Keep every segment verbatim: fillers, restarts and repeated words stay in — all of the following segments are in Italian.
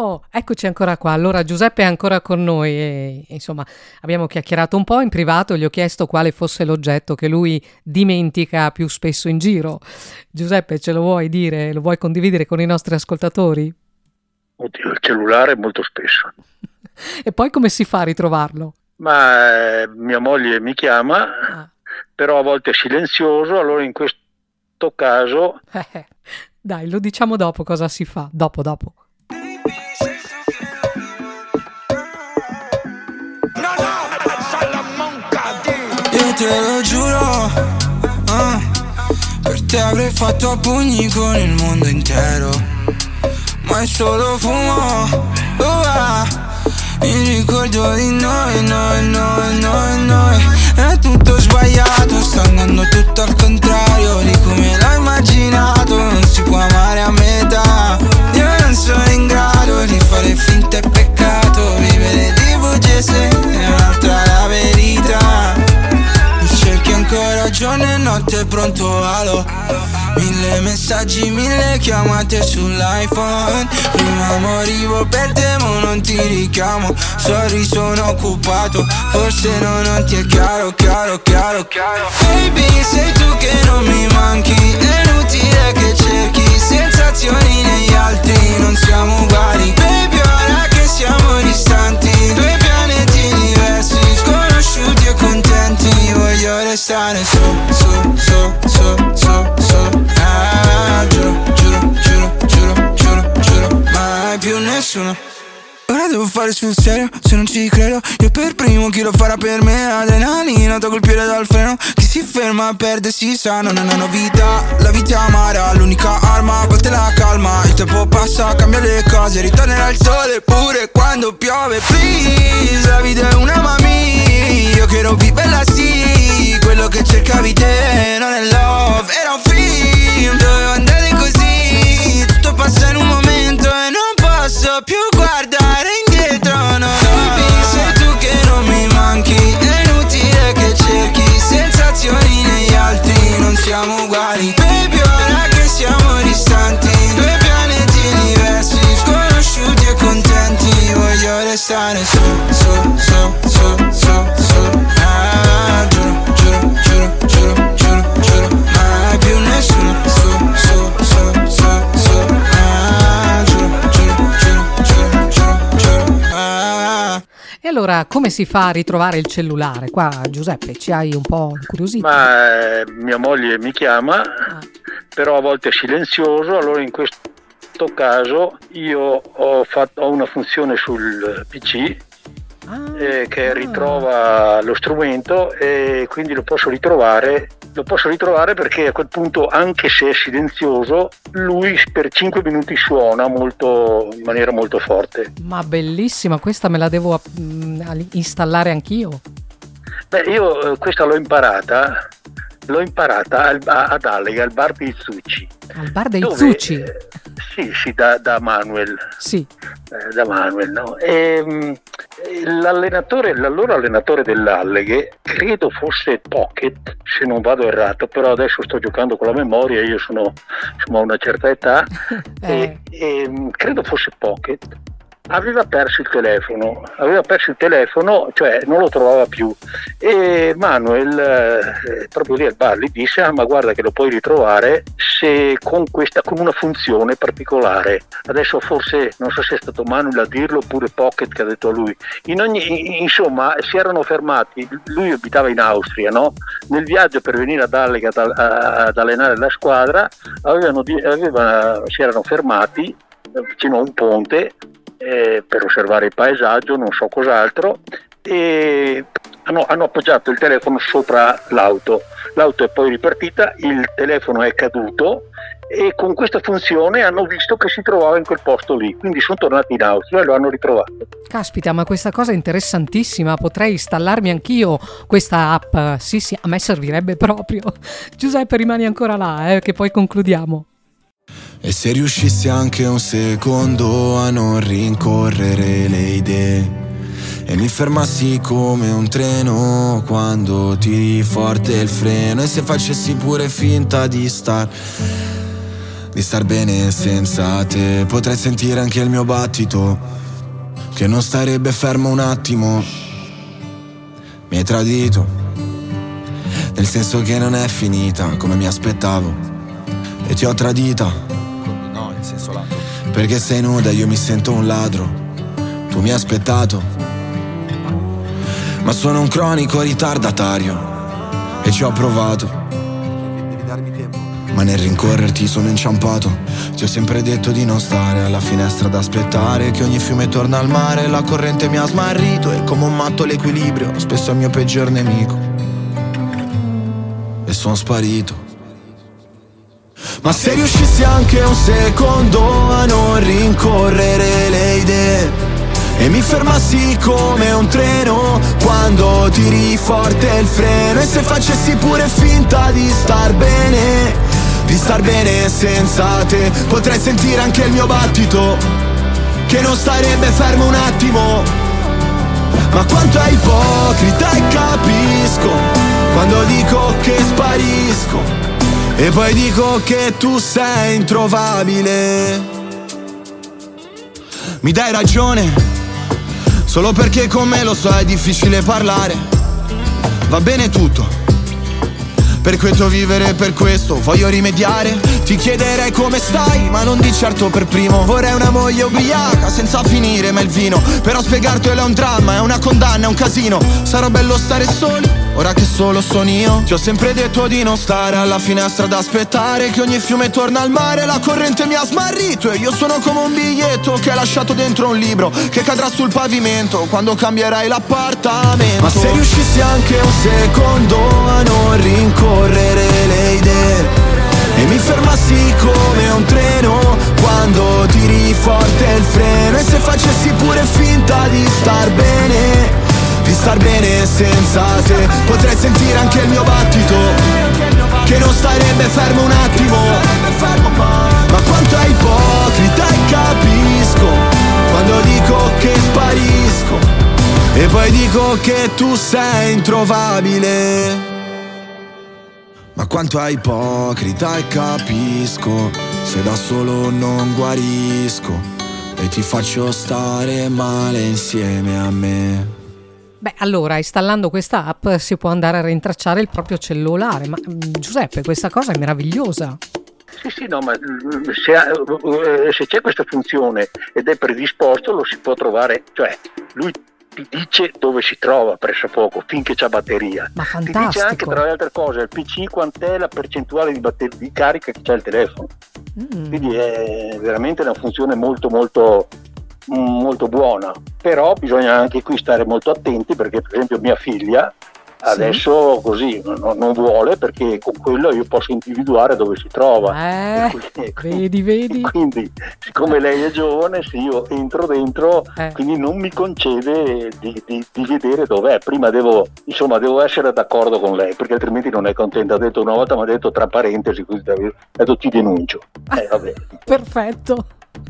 Oh, eccoci ancora qua. Allora Giuseppe è ancora con noi e insomma abbiamo chiacchierato un po' in privato, gli ho chiesto quale fosse l'oggetto che lui dimentica più spesso in giro. Giuseppe, ce lo vuoi dire? Lo vuoi condividere con i nostri ascoltatori? Oddio, il cellulare molto spesso. E poi come si fa a ritrovarlo? Ma eh, mia moglie mi chiama, Ah. però a volte è silenzioso, allora in questo caso... Eh, dai, lo diciamo dopo cosa si fa. Dopo, dopo. Io te lo giuro, ah, per te avrei fatto a pugni con il mondo intero, ma è solo fumo, uh, ah. Mi ricordo di noi, noi, noi, noi, noi. È tutto sbagliato, sta andando tutto al contrario di come l'ho immaginato. Non si può amare a metà. Io non sono in grado di fare finta e peccato. Vivere di bugie se è un'altra la verità. Mi cerchi ancora giorno e notte pronto alo. Mille messaggi, mille chiamate sull'iPhone. Prima morivo per te, ma non ti richiamo. Sorry, sono occupato. Forse no, non ti è chiaro, chiaro, chiaro, chiaro. Baby, sei tu che non mi manchi. È inutile che cerchi sensazioni negli altri. Non siamo uguali. Baby, ora che siamo distanti, due pianeti diversi, sconosciuti e contenti. Voglio restare so, so, so, so, so, so. Ah, giuro, giuro, giuro, giuro, giuro, giuro, mai più nessuno. Ora devo fare sul serio, se non ci credo. Io per primo, chi lo farà per me? Adrenalina, tocco il piede dal freno. Chi si ferma perde, si sa, non è una novità. La vita amara, l'unica arma, a volte la calma. Il tempo passa, cambia le cose, ritornerà il sole pure quando piove. Please, la vita è una mamma, io che ero viverla sì. Quello che cercavi te non è love, era un film. Dovevo andare così, tutto passa in un momento e non posso più guardare indietro, no. Baby, sei tu che non mi manchi. È inutile che cerchi sensazioni negli altri. Non siamo uguali. Baby, ora che siamo distanti, due pianeti diversi, sconosciuti e contenti. Voglio restare so, so, so, so, so, so. Ah, giuro, giuro, giuro, giuro, giuro, giuro, mai più nessuno. So, so, so, so, so. Ah, giuro, giuro, giuro, giuro, giuro, giuro. Ah. E allora come si fa a ritrovare il cellulare? Qua Giuseppe ci hai un po' incuriosito. Ma eh, mia moglie mi chiama, Ah. però a volte è silenzioso, allora in questo caso io ho, fatto, ho una funzione sul P C Ah, eh, che ah. ritrova lo strumento e quindi lo posso ritrovare. Lo posso ritrovare perché a quel punto, anche se è silenzioso, lui per cinque minuti suona molto, in maniera molto forte. Ma bellissima, questa me la devo mm, installare anch'io. Beh, io eh, questa l'ho imparata, l'ho imparata al, a, ad Allega, al bar di Zucci. Al bar dei Dove, Zucci? eh, sì, sì, da, da Manuel. Sì. Eh, da Manuel, no? E, mh, l'allenatore, l'allora allenatore dell'Alleghe, credo fosse Pocket, se non vado errato, però adesso sto giocando con la memoria, io sono insomma, a una certa età, Eh. e, e mh, credo fosse Pocket. Aveva perso il telefono, aveva perso il telefono, cioè non lo trovava più, e Manuel eh, proprio lì al bar gli disse: ah, ma guarda che lo puoi ritrovare se con questa, con una funzione particolare. Adesso forse non so se è stato Manuel a dirlo oppure Pocket che ha detto a lui. In ogni, insomma, si erano fermati, lui abitava in Austria, no? Nel viaggio per venire ad Allega ad, ad allenare la squadra, avevano, aveva, si erano fermati vicino a un ponte Eh, per osservare il paesaggio, non so cos'altro, e hanno, hanno appoggiato il telefono sopra l'auto. L'auto è poi ripartita, il telefono è caduto e con questa funzione hanno visto che si trovava in quel posto lì, quindi sono tornati in Austria e lo hanno ritrovato. Caspita, ma questa cosa è interessantissima, potrei installarmi anch'io questa app. Sì, sì, a me servirebbe proprio. Giuseppe, rimani ancora là, eh, che poi concludiamo. E se riuscissi anche un secondo a non rincorrere le idee e mi fermassi come un treno quando tiri forte il freno, e se facessi pure finta di star di star bene senza te. Potrei sentire anche il mio battito, che non starebbe fermo un attimo. Mi hai tradito, nel senso che non è finita come mi aspettavo. E ti ho tradita, no, in senso lato, perché sei nuda e io mi sento un ladro. Tu mi hai aspettato, ma sono un cronico ritardatario e ci ho provato, devi darmi tempo. Ma nel rincorrerti sono inciampato. Ti ho sempre detto di non stare alla finestra ad aspettare che ogni fiume torna al mare. La corrente mi ha smarrito e come un matto l'equilibrio spesso è il mio peggior nemico. E sono sparito. Ma se riuscissi anche un secondo a non rincorrere le idee e mi fermassi come un treno quando tiri forte il freno, e se facessi pure finta di star bene, di star bene senza te, potrei sentire anche il mio battito, che non starebbe fermo un attimo. Ma quanto è ipocrita e capisco quando dico che sparisco e poi dico che tu sei introvabile. Mi dai ragione solo perché con me lo so è difficile parlare. Va bene tutto, perqueto vivere per questo voglio rimediare. Ti chiederei come stai, ma non di certo per primo. Vorrei una moglie ubriaca senza finire ma il vino. Però spiegartelo è un dramma, è una condanna, è un casino. Sarà bello stare soli, ora che solo sono io. Ti ho sempre detto di non stare alla finestra ad aspettare che ogni fiume torna al mare. La corrente mi ha smarrito e io sono come un biglietto che hai lasciato dentro un libro che cadrà sul pavimento quando cambierai l'appartamento. Ma se riuscissi anche un secondo a non rincorrere le idee e mi fermassi come un treno quando tiri forte il freno, e se facessi pure finta di star bene, di star bene senza te, potrei sentire anche il mio battito, che non starebbe fermo un attimo. Ma quanto è ipocrita e capisco quando dico che sparisco e poi dico che tu sei introvabile. Ma quanto è ipocrita e capisco se da solo non guarisco e ti faccio stare male insieme a me. Beh, allora, installando questa app si può andare a rintracciare il proprio cellulare. Ma Giuseppe, questa cosa è meravigliosa. Sì, sì, no, ma se, ha, se c'è questa funzione ed è predisposto lo si può trovare, cioè lui ti dice dove si trova pressappoco finché c'ha batteria. Ma fantastico. Ti dice anche tra le altre cose il P C quant'è la percentuale di, batter- di carica che c'ha il telefono. Mm. Quindi è veramente una funzione molto molto molto buona, però bisogna anche qui stare molto attenti perché per esempio mia figlia adesso sì. così no, non vuole, perché con quello io posso individuare dove si trova. Eh, quindi, vedi, vedi. Quindi, siccome lei è giovane, se io entro dentro, eh. quindi non mi concede di, di, di vedere dov'è. Prima devo, insomma, devo essere d'accordo con lei, perché altrimenti non è contenta. Ha detto una volta, mi ha detto tra parentesi, così ha detto ti denuncio. Eh, vabbè. Perfetto.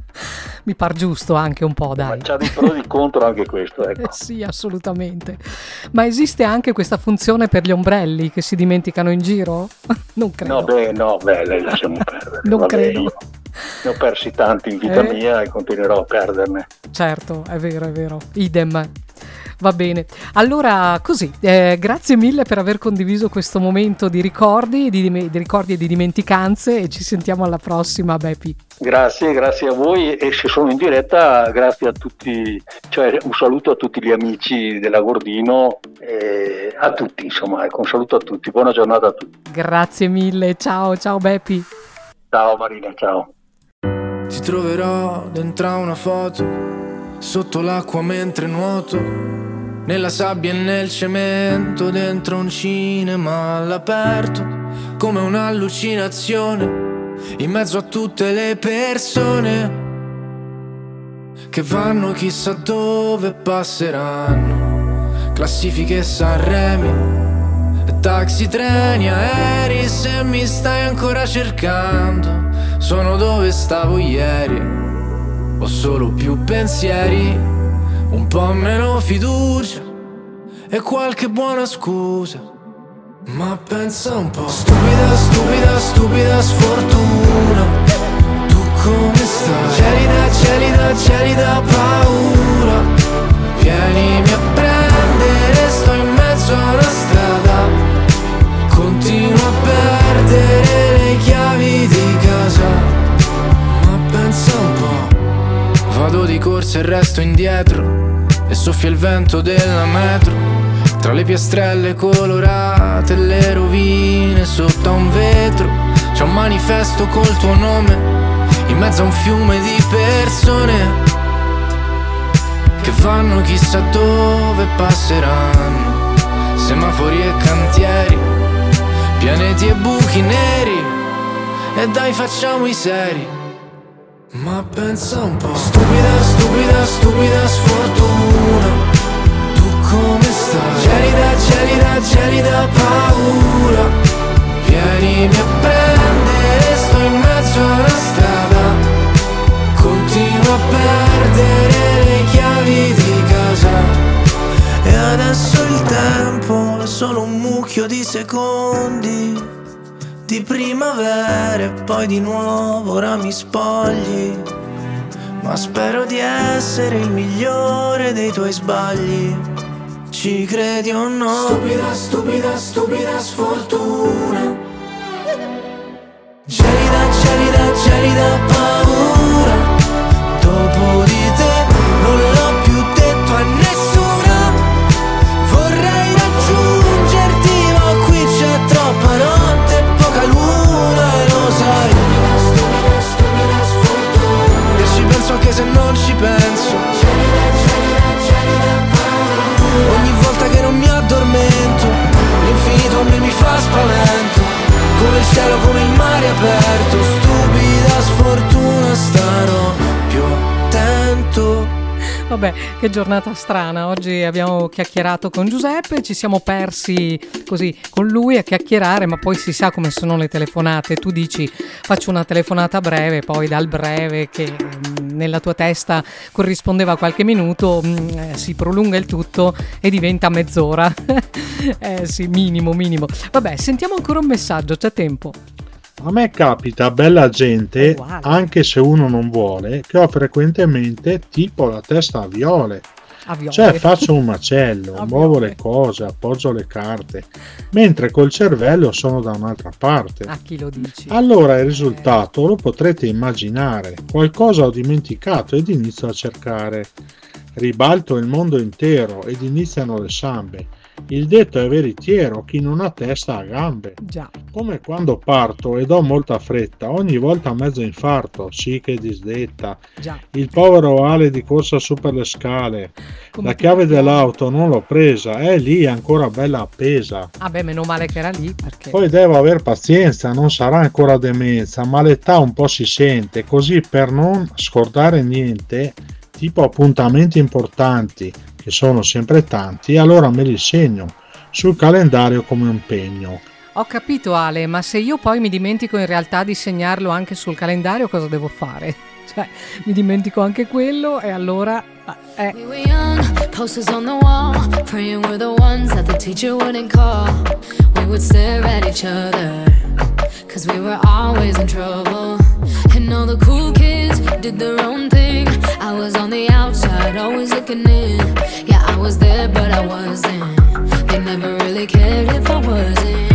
Mi par giusto anche un po', dai. Ma c'ha dei pro e dei contro anche questo, ecco. Eh sì, assolutamente. Ma esiste anche questa funzione per gli ombrelli che si dimenticano in giro? Non credo. No, beh, no, beh, lei lasciamo perdere. Non Vabbè, credo. Io ne ho persi tanti in vita eh? mia e continuerò a perderne. Certo, è vero, è vero. Idem. Va bene, allora così, eh, grazie mille per aver condiviso questo momento di ricordi, di, di ricordi e di dimenticanze, e ci sentiamo alla prossima, Beppi. Grazie, grazie a voi, e se sono in diretta grazie a tutti, cioè un saluto a tutti gli amici della Gordino, eh, a tutti insomma, ecco, un saluto a tutti, buona giornata a tutti. Grazie mille, ciao, ciao Beppi. Ciao Marina, ciao. Ti troverò dentro una foto, sotto l'acqua mentre nuoto, nella sabbia e nel cemento, dentro un cinema all'aperto, come un'allucinazione, in mezzo a tutte le persone che vanno chissà dove passeranno. Classifiche Sanremi, taxi, treni, aerei, se mi stai ancora cercando, sono dove stavo ieri, ho solo più pensieri, un po' meno fiducia e qualche buona scusa. Ma pensa un po', stupida, stupida, stupida sfortuna, come stai? Gelida, gelida, gelida paura, vienimi a prendere, sto in mezzo a una strada, continuo a perdere le chiavi di casa, ma pensa un po', vado di corsa e resto indietro, e soffia il vento della metro, tra le piastrelle colorate e le rovine sotto a un vetro, c'è un manifesto col tuo nome, in mezzo a un fiume di persone che vanno chissà dove passeranno, semafori e cantieri, pianeti e buchi neri, e dai facciamo i seri. Ma pensa un po', stupida, stupida, stupida sfortuna, come stai? Gelida, gelida, gelida paura, vienimi a prendere, sto in mezzo a una strada, continuo a perdere le chiavi di casa, e adesso il tempo è solo un mucchio di secondi, di primavera e poi di nuovo ora mi spogli, ma spero di essere il migliore dei tuoi sbagli. Ci credi o no? Stupida, stupida, stupida sfortuna, gelida, gelida, gelida paura, dopo di te non l'ho più detto a nessuna, vorrei raggiungerti ma qui c'è troppa notte e poca luna e lo sai. Stupida, stupida, stupida sfortuna, e ci penso anche se non ci penso, gelida, gelida, gelida paura, ogni volta che non mi addormento, l'infinito a me mi fa spavento, come il cielo, come il mare aperto, stupida sfortuna, starò più attento. Vabbè, che giornata strana, oggi abbiamo chiacchierato con Giuseppe, ci siamo persi così con lui a chiacchierare, ma poi si sa come sono le telefonate, tu dici faccio una telefonata breve, poi dal breve che mh, nella tua testa corrispondeva a qualche minuto, mh, eh, si prolunga il tutto e diventa mezz'ora, eh sì, minimo, minimo. Vabbè, sentiamo ancora un messaggio, c'è tempo. A me capita, bella gente, Oh, wow. anche se uno non vuole, che ho frequentemente tipo la testa a viole. A viole. Cioè faccio un macello, A muovo viole. le cose, appoggio le carte, mentre col cervello sono da un'altra parte. A chi lo dici? Allora il risultato lo potrete immaginare. Qualcosa ho dimenticato ed inizio a cercare. Ribalto il mondo intero ed iniziano le sambe. Il detto è veritiero, chi non ha testa ha gambe. Già. Come quando parto ed ho molta fretta, ogni volta mezzo infarto, sì che disdetta. Già. Il povero Ale di corsa su per le scale. Come La ti chiave parliamo? dell'auto non l'ho presa, è lì ancora bella appesa. Ah beh, meno male che era lì, perché... Poi devo aver pazienza, non sarà ancora demenza, ma l'età un po' si sente, così per non scordare niente, tipo appuntamenti importanti, che sono sempre tanti, allora me li segno sul calendario come impegno. Ho capito Ale, ma se io poi mi dimentico in realtà di segnarlo anche sul calendario, cosa devo fare? Cioè, mi dimentico anche quello e allora... Eh. We were young, posters on the wall, praying we're the ones that the teacher wouldn't call. We would stare at each other, cause we were always in trouble. And all the cool kids did their own thing. I was on the outside, always looking in. Yeah, I was there, but I wasn't. They never really cared if I wasn't.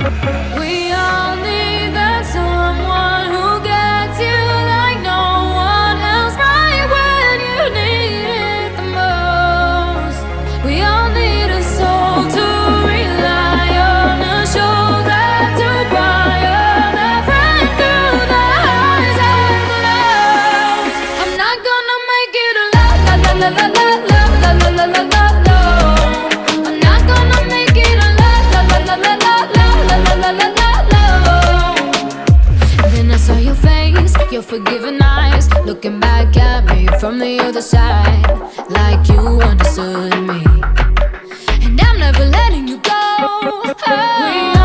We all need that someone who gets you like no one else, right when you need it the most. We all need a soul to rely on, a shoulder to cry on, a friend through the highs and the lows. I'm not gonna make it a la la la la la la la la la la la la. I'm not gonna make it a la la la la la la la la la la la. Then I saw your face, your forgiving eyes, looking back at me from the other side, like you understood me. And I'm never letting you go. We